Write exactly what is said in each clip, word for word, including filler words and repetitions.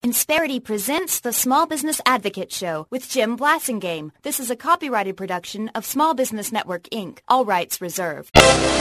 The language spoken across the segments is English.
Insperity presents the Small Business Advocate Show with Jim Blasingame. This is a copyrighted production of Small Business Network, Incorporated. All rights reserved.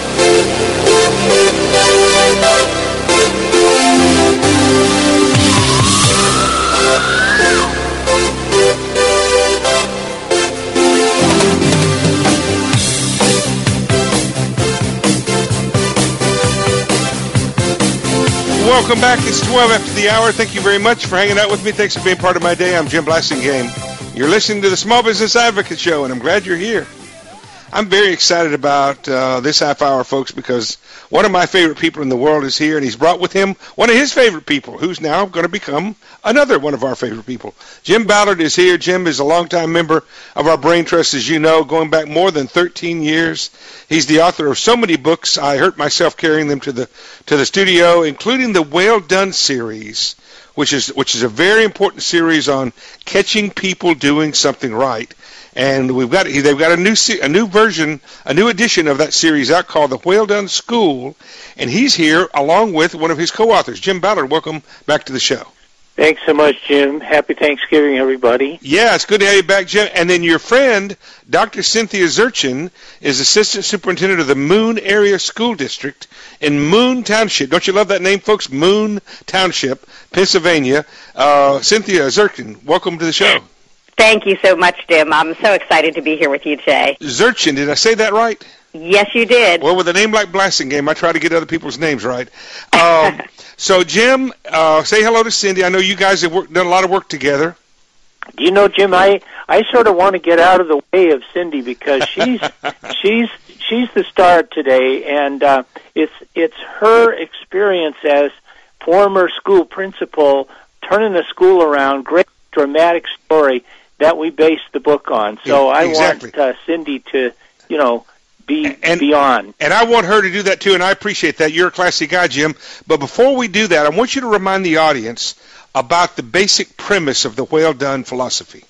Welcome back. It's twelve after the hour. Thank you very much for hanging out with me. Thanks for being part of my day. I'm Jim Blasingame. You're listening to the Small Business Advocate Show, and I'm glad you're here. I'm very excited about uh, this half hour, folks, because one of my favorite people in the world is here, and he's brought with him one of his favorite people, who's now going to become another one of our favorite people. Jim Ballard is here. Jim is a longtime member of our Brain Trust, as you know, going back more than thirteen years. He's the author of so many books. I hurt myself carrying them to the to the studio, including the Well Done series, which is which is a very important series on catching people doing something right. And we've got they've got a new a new version, a new edition of that series out called The Well Done School, and he's here along with one of his co-authors, Jim Ballard. Welcome back to the show. Thanks so much, Jim. Happy Thanksgiving, everybody. Yeah, it's good to have you back, Jim. And then your friend, Doctor Cynthia Zurchin, is Assistant Superintendent of the Moon Area School District in Moon Township. Don't you love that name, folks? Moon Township, Pennsylvania. Uh, Cynthia Zurchin, welcome to the show. Thank you so much, Jim. I'm so excited to be here with you today. Zurchin, did I say that right? Yes, you did. Well, with a name like Blasingame, I try to get other people's names right. Um, so, Jim, uh, say hello to Cindy. I know you guys have worked, done a lot of work together. Do you know, Jim, I, I sort of want to get out of the way of Cindy because she's she's she's the star today, and uh, it's it's her experience as former school principal, turning the school around, great dramatic story that we based the book on. So yeah, I exactly. want uh, Cindy to, you know, be and, beyond. And I want her to do that, too, and I appreciate that. You're a classy guy, Jim. But before we do that, I want you to remind the audience about the basic premise of the Well Done philosophy.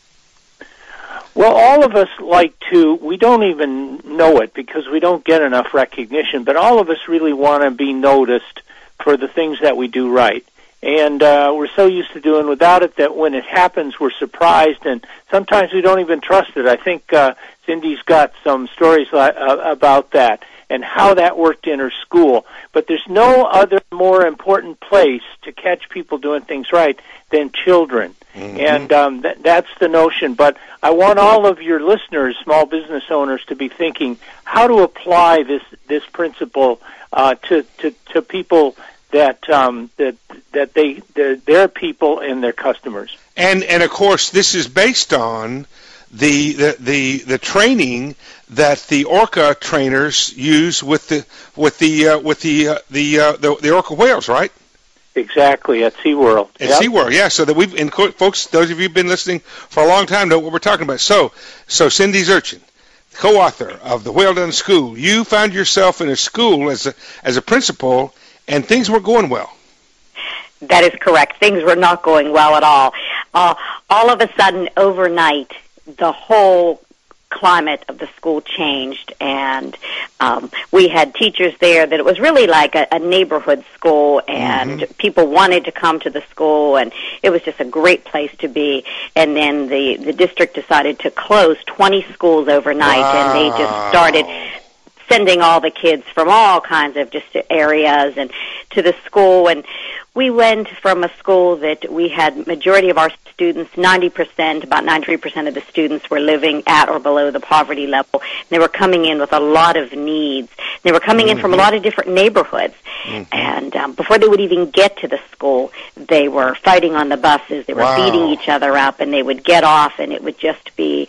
Well, all of us like to, we don't even know it because we don't get enough recognition, but all of us really want to be noticed for the things that we do right. And uh, we're so used to doing without it that when it happens, we're surprised, and sometimes we don't even trust it. I think uh, Cindy's got some stories li- uh, about that and how that worked in her school. But there's no other more important place to catch people doing things right than children. Mm-hmm. And um, th- that's the notion. But I want all of your listeners, small business owners, to be thinking how to apply this, this principle uh, to, to, to people that um, that that they their people and their customers. And and of course, this is based on the the the, the training that the orca trainers use with the with the uh, with the uh, the, uh, the the orca whales, right? Exactly, at SeaWorld. At yep. SeaWorld, yeah. So that we've and folks, those of you who've been listening for a long time know what we're talking about. So so Cindy Zurchin, co-author of the Well Done School, you found yourself in a school as a as a principal, and things were going well. That is correct. Things were not going well at all. Uh, all of a sudden, overnight, the whole climate of the school changed, and um, we had teachers there that it was really like a, a neighborhood school, and mm-hmm. people wanted to come to the school, and it was just a great place to be. And then the, the district decided to close twenty schools overnight, wow. and they just started sending all the kids from all kinds of just areas and to the school. And we went from a school that we had majority of our students, ninety percent, about ninety-three percent of the students were living at or below the poverty level. They were coming in with a lot of needs. They were coming mm-hmm. in from a lot of different neighborhoods. Mm-hmm. And um, before they would even get to the school, they were fighting on the buses. They were wow. beating each other up, and they would get off, and it would just be...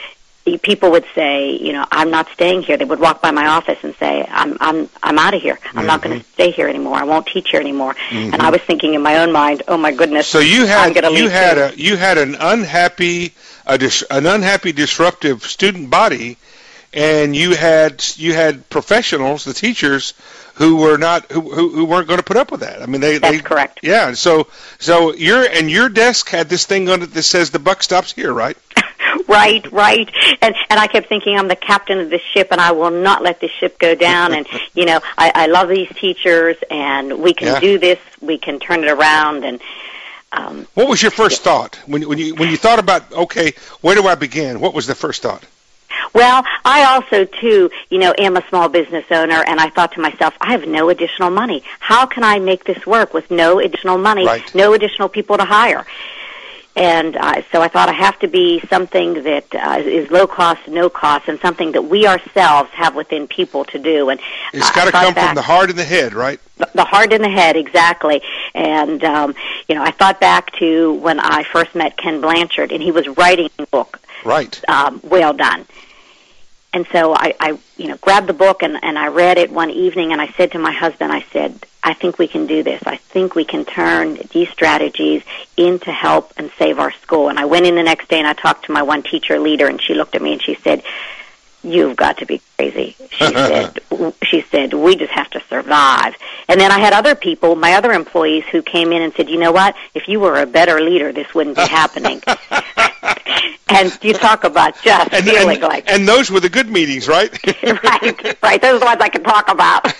People would say, you know, I'm not staying here. They would walk by my office and say, I'm I'm I'm out of here. I'm mm-hmm. not going to stay here anymore. I won't teach here anymore. Mm-hmm. And I was thinking in my own mind, oh my goodness. So you had I'm you leave had too. a you had an unhappy a dis, an unhappy disruptive student body, and you had you had professionals, the teachers, who were not who who, who weren't going to put up with that. I mean, they that's they, correct. Yeah. So so your and your desk had this thing on it that says the buck stops here, right? Right, right. And and I kept thinking I'm the captain of this ship, and I will not let this ship go down. And, you know, I, I love these teachers, and we can yeah. do this. We can turn it around. And Um, what was your first thought when, when you when you thought about, okay, where do I begin? What was the first thought? Well, I also, too, you know, am a small business owner, and I thought to myself, I have no additional money. How can I make this work with no additional money, right. no additional people to hire? And uh, so I thought I have to be something that uh, is low cost, no cost, and something that we ourselves have within people to do. And it's uh, got to come back, from the heart and the head, right? The heart and the head, exactly. And, um, you know, I thought back to when I first met Ken Blanchard, and he was writing a book. Right. Um, Whale Done. And so I, I, you know, grabbed the book and, and I read it one evening, and I said to my husband, I said, I think we can do this. I think we can turn these strategies into help and save our school. And I went in the next day and I talked to my one teacher leader, and she looked at me and she said, you've got to be crazy. She said, she said, we just have to survive. And then I had other people, my other employees, who came in and said, you know what, if you were a better leader, this wouldn't be happening. And you talk about just and, feeling and, like... And those were the good meetings, right? right, right. Those are the ones I can talk about.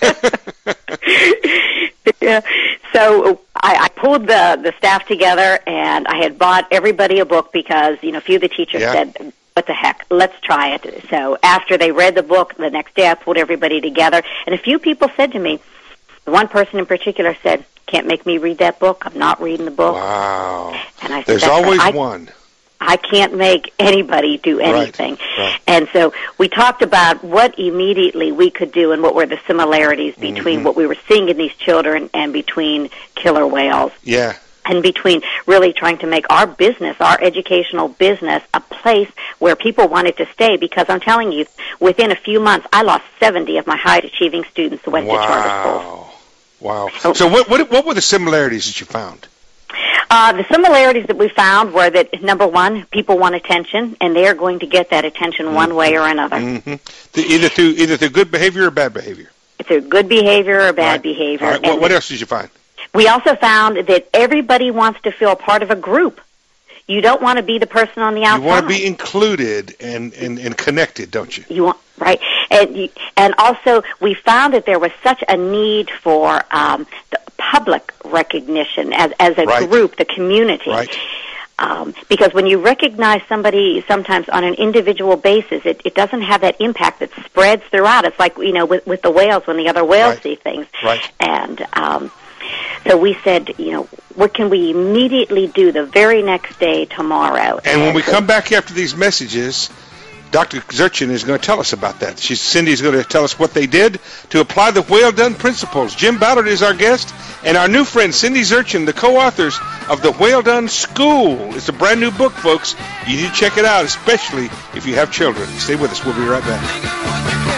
Yeah. So I, I pulled the, the staff together, and I had bought everybody a book because, you know, a few of the teachers yeah. said, what the heck, let's try it. So after they read the book, the next day I pulled everybody together, and a few people said to me, one person in particular said, can't make me read that book. I'm not reading the book. Wow. And I said, There's always I, one. I can't make anybody do anything. Right, right. And so we talked about what immediately we could do and what were the similarities between mm-hmm. what we were seeing in these children and between killer whales. Yeah. And between really trying to make our business, our educational business, a place where people wanted to stay. Because I'm telling you, within a few months, I lost seventy of my high-achieving students who went wow. to charter schools. Wow. Wow. So what, what what were the similarities that you found? Uh, the similarities that we found were that, number one, people want attention, and they are going to get that attention mm-hmm. one way or another. Mm-hmm. The, either through either through good behavior or bad behavior. Through good behavior or bad right. behavior. Right. What, what else did you find? We also found that everybody wants to feel part of a group. You don't want to be the person on the outside. You want to be included and, and, and connected, don't you? You want right, and you, and also we found that there was such a need for um, the public recognition as as a right. group, the community. Right. Um, because when you recognize somebody sometimes on an individual basis, it, it doesn't have that impact that spreads throughout. It's like, you know, with, with the whales, when the other whales right. see things. Right. And um, so we said, you know, what can we immediately do the very next day, tomorrow? And, and when we come back after these messages, Doctor Zurchin is going to tell us about that. She's, Cindy's going to tell us what they did to apply the Whale Done principles. Jim Ballard is our guest, and our new friend Cindy Zurchin, the co-authors of the Whale Done School. It's a brand new book, folks. You need to check it out, especially if you have children. Stay with us. We'll be right back.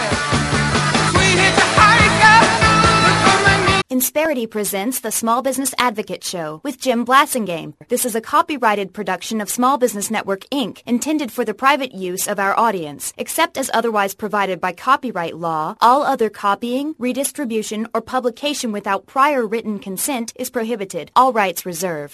Insperity presents the Small Business Advocate Show with Jim Blasingame. This is a copyrighted production of Small Business Network, Incorporated, intended for the private use of our audience. Except as otherwise provided by copyright law, all other copying, redistribution, or publication without prior written consent is prohibited. All rights reserved.